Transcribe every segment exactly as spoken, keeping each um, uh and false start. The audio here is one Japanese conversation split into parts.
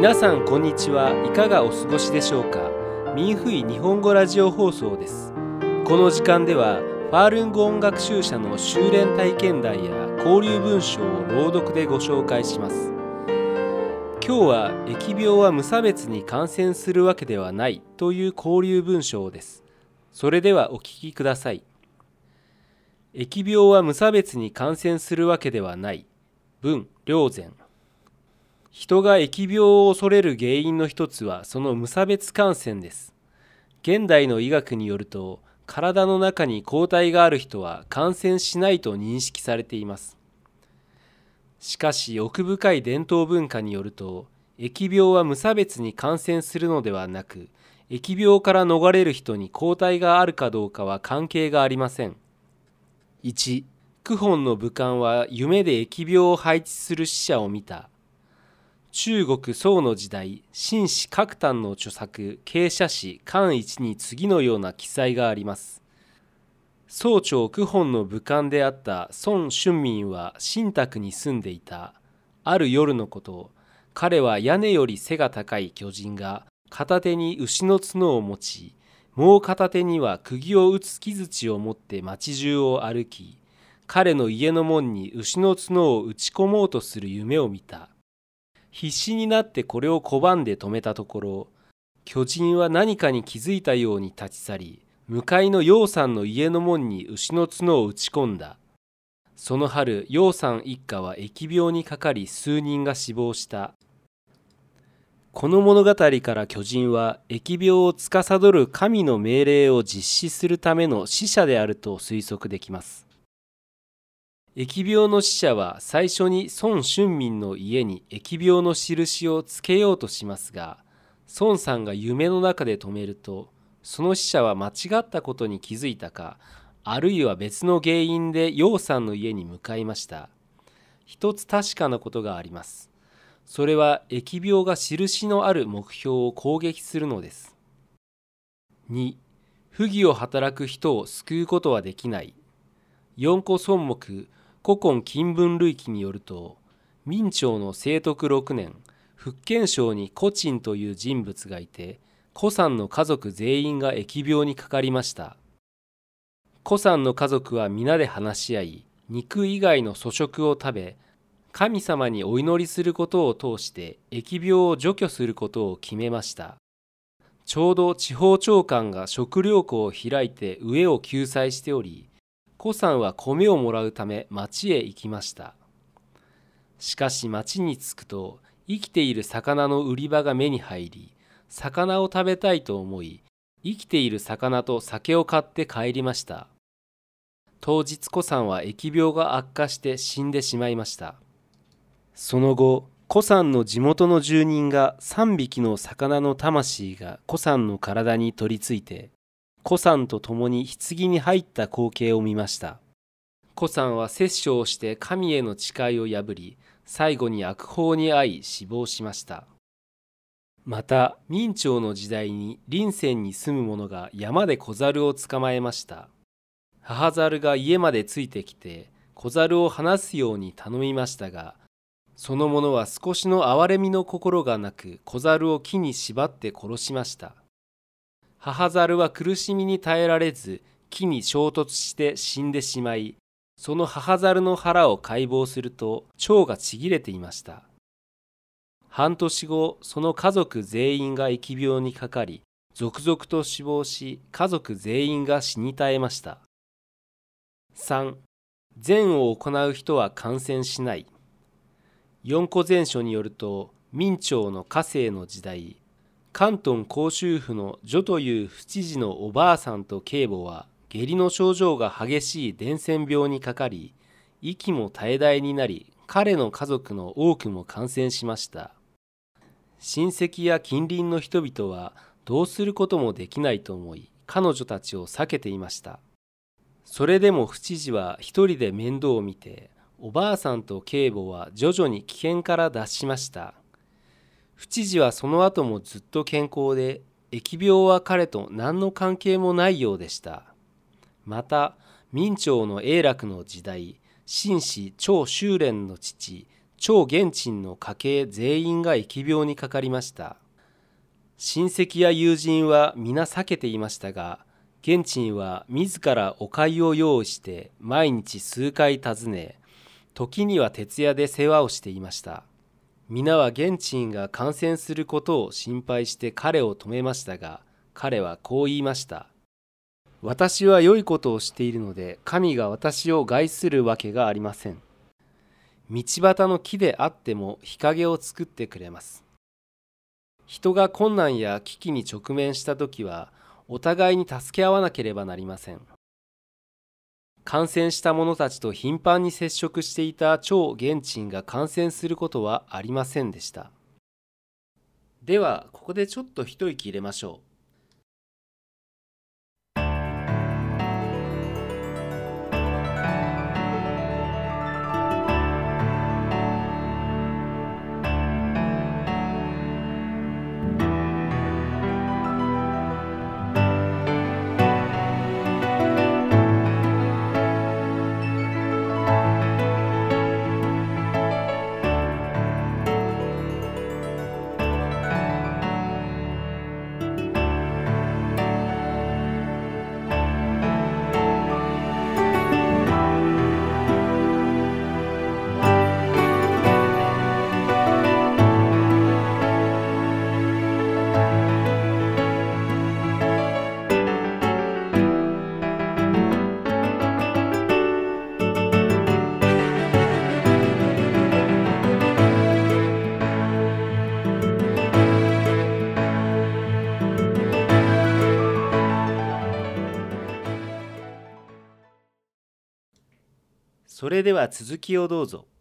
皆さんこんにちは。いかがお過ごしでしょうか。民フイ日本語ラジオ放送です。この時間ではファールンゴ音楽集社の修練体験談や交流文章を朗読でご紹介します。今日は疫病は無差別に感染するわけではないという交流文章です。それではお聞きください。疫病は無差別に感染するわけではない。文良善。人が疫病を恐れる原因の一つはその無差別感染です。現代の医学によると、体の中に抗体がある人は感染しないと認識されています。しかし奥深い伝統文化によると、疫病は無差別に感染するのではなく、疫病から逃れる人に抗体があるかどうかは関係がありません。いち. クホンの武官は夢で疫病を配置する死者を見た。中国宋の時代、秦史各譚の著作傾写史巻一に次のような記載があります。宋朝クホンの武官であった孫春民は新宅に住んでいた。ある夜のこと、彼は屋根より背が高い巨人が片手に牛の角を持ち、もう片手には釘を打つ木槌を持って町中を歩き、彼の家の門に牛の角を打ち込もうとする夢を見た。必死になってこれを拒んで止めたところ、巨人は何かに気づいたように立ち去り、向かいの楊さんの家の門に牛の角を打ち込んだ。その春、楊さん一家は疫病にかかり数人が死亡した。この物語から巨人は疫病を司る神の命令を実施するための使者であると推測できます。疫病の使者は最初に孫春民の家に疫病の印をつけようとしますが、孫さんが夢の中で止めると、その使者は間違ったことに気づいたか、あるいは別の原因で楊さんの家に向かいました。一つ確かなことがあります。それは疫病が印のある目標を攻撃するのです。に. 不義を働く人を救うことはできない。四庫孫目古今金文類記によると、明朝の正徳ろくねん、福建省に古珍という人物がいて、古さんの家族全員が疫病にかかりました。古さんの家族は皆で話し合い、肉以外の粗食を食べ、神様にお祈りすることを通して疫病を除去することを決めました。ちょうど地方長官が食糧庫を開いて飢えを救済しており、古さんは米をもらうため町へ行きました。しかし町に着くと、生きている魚の売り場が目に入り、魚を食べたいと思い、生きている魚と酒を買って帰りました。当日古さんは疫病が悪化して死んでしまいました。その後、古さんの地元の住人がさんびきの魚の魂が古さんの体に取り付いて、古さんと共に棺に入った光景を見ました。古さんは殺生をして神への誓いを破り、最後に悪法に遭い死亡しました。また、明朝の時代に臨泉に住む者が山で小猿を捕まえました。母猿が家までついてきて、小猿を放すように頼みましたが、その者は少しの憐れみの心がなく、小猿を木に縛って殺しました。母猿は苦しみに耐えられず、木に衝突して死んでしまい、その母猿の腹を解剖すると腸がちぎれていました。半年後、その家族全員が疫病にかかり、続々と死亡し、家族全員が死に絶えました。さん. 善を行う人は感染しない。四庫全書によると、明朝の嘉靖の時代、広東広州府の徐という府知事のおばあさんと継母は下痢の症状が激しい伝染病にかかり、息も絶え絶えになり、彼の家族の多くも感染しました。親戚や近隣の人々はどうすることもできないと思い、彼女たちを避けていました。それでも府知事は一人で面倒を見て、おばあさんと継母は徐々に危険から脱しました。府知事はその後もずっと健康で、疫病は彼と何の関係もないようでした。また、明朝の永楽の時代、秦史張修練の父、 張元珍の家系全員が疫病にかかりました。親戚や友人は皆避けていましたが、元珍は自らお粥を用意して毎日数回訪ね、時には徹夜で世話をしていました。皆は元珍が感染することを心配して彼を止めましたが、彼はこう言いました。私は良いことをしているので、神が私を害するわけがありません。道端の木であっても日陰を作ってくれます。人が困難や危機に直面したときは、お互いに助け合わなければなりません。感染した者たちと頻繁に接触していた張元珍が感染することはありませんでした。では、ここでちょっと一息入れましょう。それでは続きをどうぞ。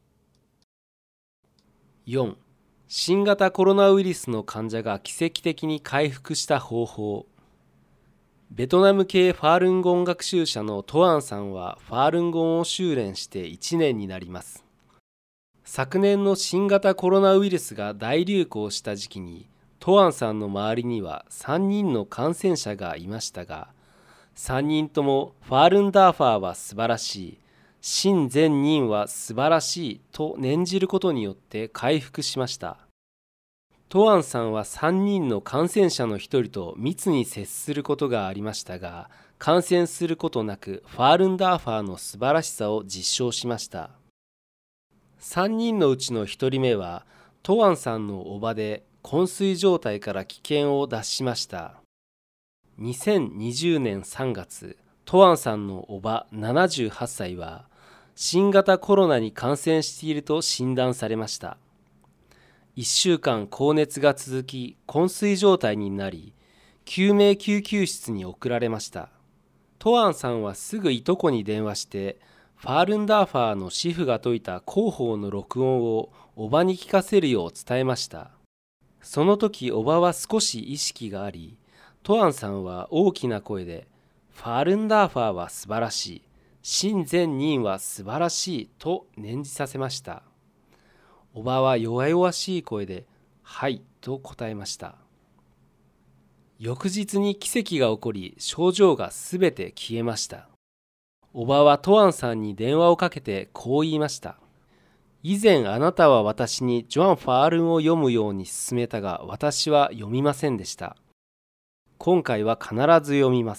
よん. 新型コロナウイルスの患者が奇跡的に回復した方法。ベトナム系ファールンゴン学習者のトアンさんはファールンゴンを修練していちねんになります。昨年の新型コロナウイルスが大流行した時期に、トアンさんの周りにはさんにんの感染者がいましたが、さんにんともファールンダーファーは素晴らしい、真善人は素晴らしいと念じることによって回復しました。トアンさんはさんにんの感染者のひとりと密に接することがありましたが、感染することなくファールンダーファーの素晴らしさを実証しました。さんにんのうちのひとりめはトアンさんの叔母で昏睡状態から危険を脱しました。にせんにじゅうねんさんがつ、トアンさんの叔母ななじゅうはっさいは新型コロナに感染していると診断されました。いっしゅうかん高熱が続き、昏睡状態になり、救命救急室に送られました。トアンさんはすぐいとこに電話して、ファールンダーファーの師傅が説いた広報の録音を叔母に聞かせるよう伝えました。その時叔母は少し意識があり、トアンさんは大きな声で、ファールンダーファーは素晴らしい、真善人は素晴らしいと念じさせました。叔母は弱々しい声で、はいと答えました。翌日に奇跡が起こり、症状がすべて消えました。叔母はトアンさんに電話をかけてこう言いました。以前あなたは私にジョアン・ファールンを読むように勧めたが、私は読みませんでした。今回は必ず読みます。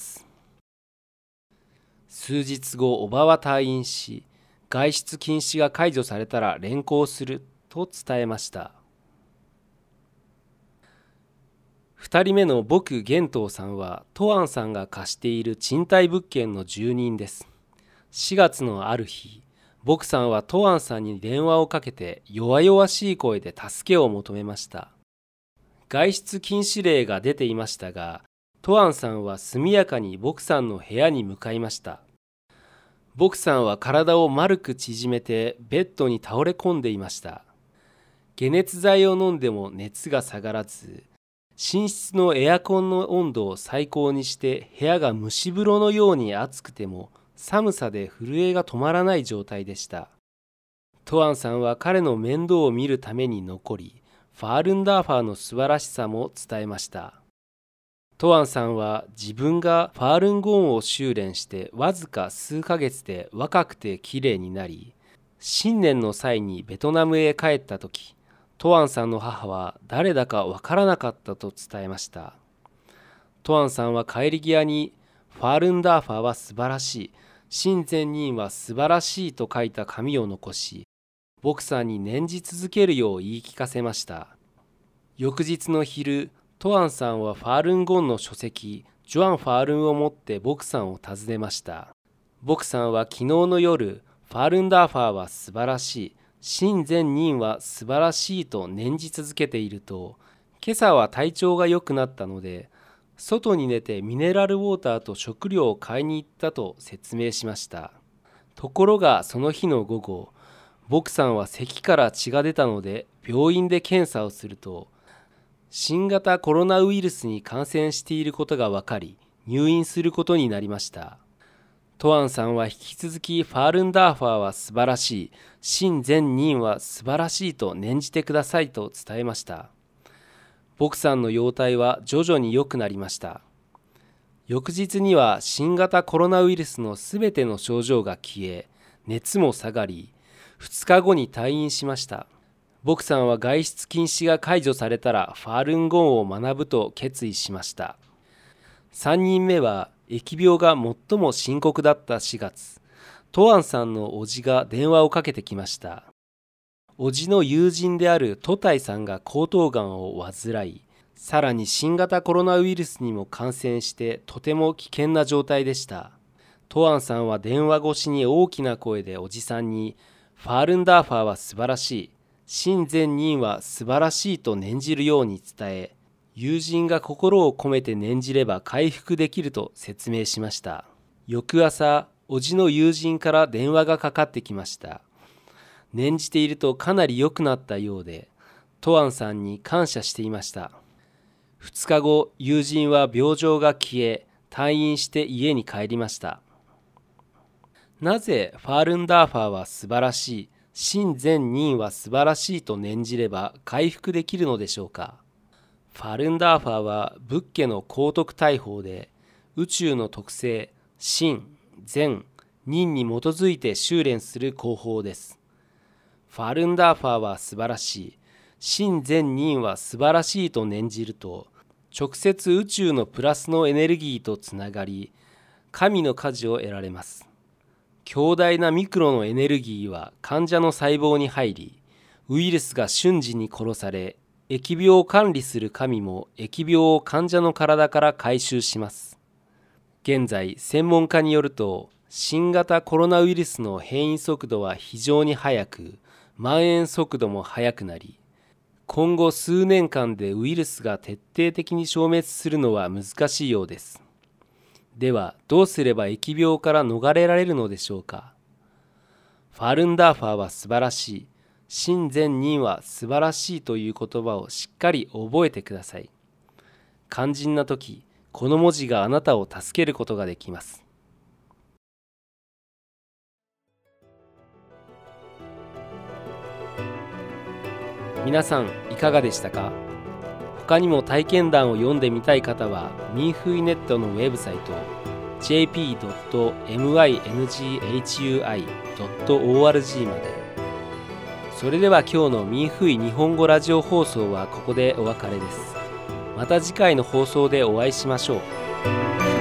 数日後、叔母は退院し、外出禁止が解除されたら連行すると伝えました。ふたりめの僕玄東さんは、トアンさんが貸している賃貸物件の住人です。しがつのある日、僕さんはトアンさんに電話をかけて弱々しい声で助けを求めました。外出禁止令が出ていましたが、トアンさんは速やかに僕さんの部屋に向かいました。僕さんは体を丸く縮めてベッドに倒れ込んでいました。解熱剤を飲んでも熱が下がらず、寝室のエアコンの温度を最高にして部屋が蒸し風呂のように暑くても寒さで震えが止まらない状態でした。トアンさんは彼の面倒を見るために残り、ファールンダーファーの素晴らしさも伝えました。トアンさんは自分がファールンゴンを修練してわずか数ヶ月で若くて綺麗になり、 新年の際にベトナムへ帰った時、トアンさんの母は誰だかわからなかったと伝えました。トアンさんは帰り際に、ファールンダーファーは素晴らしい、親善人は素晴らしいと書いた紙を残し、ボクさんに念じ続けるよう言い聞かせました。翌日の昼、トアンさんはファールンゴンの書籍、ジョアン・ファールンを持ってボクさんを訪ねました。ボクさんは昨日の夜、ファールンダーファーは素晴らしい、親善人は素晴らしいと念じ続けていると、今朝は体調が良くなったので、外に出てミネラルウォーターと食料を買いに行ったと説明しました。ところがその日の午後、ボクさんは咳から血が出たので病院で検査をすると、新型コロナウイルスに感染していることが分かり、入院することになりました。トアンさんは引き続きファールンダーファーは素晴らしい、親善人は素晴らしいと念じてくださいと伝えました。ボクさんの容体は徐々に良くなりました。翌日には新型コロナウイルスのすべての症状が消え、熱も下がり、ふつかごに退院しました。ボクさんは外出禁止が解除されたらファールンゴンを学ぶと決意しました。さんにんめは疫病が最も深刻だったしがつ、トアンさんの叔父が電話をかけてきました。叔父の友人であるトタイさんが喉頭がんを患い、さらに新型コロナウイルスにも感染してとても危険な状態でした。トアンさんは電話越しに大きな声で叔父さんに、ファールンダーファーは素晴らしい、親善人は素晴らしいと念じるように伝え、友人が心を込めて念じれば回復できると説明しました。翌朝、叔父の友人から電話がかかってきました。念じているとかなり良くなったようで、トアンさんに感謝していました。ふつかご、友人は病状が消え、退院して家に帰りました。なぜファールンダーファーは素晴らしい、親善人は素晴らしいと念じれば回復できるのでしょうか。ファルンダーファーは仏家の高徳大法で、宇宙の特性、親、善、人に基づいて修練する工法です。ファルンダーファーは素晴らしい、親善人は素晴らしいと念じると、直接宇宙のプラスのエネルギーとつながり、神の果実を得られます。強大なミクロのエネルギーは患者の細胞に入り、ウイルスが瞬時に殺され、疫病を管理する神も疫病を患者の体から回収します。現在、専門家によると、新型コロナウイルスの変異速度は非常に速く、蔓延速度も速くなり、今後数年間でウイルスが徹底的に消滅するのは難しいようです。では、どうすれば疫病から逃れられるのでしょうか。ファルンダーファーは素晴らしい、親善人は素晴らしいという言葉をしっかり覚えてください。肝心な時、この文字があなたを助けることができます。皆さんいかがでしたか。他にも体験談を読んでみたい方は、ミンフイネットのウェブサイト ジェーピードットミングハイドットオーアールジー まで。それでは今日のミンフイ日本語ラジオ放送はここでお別れです。また次回の放送でお会いしましょう。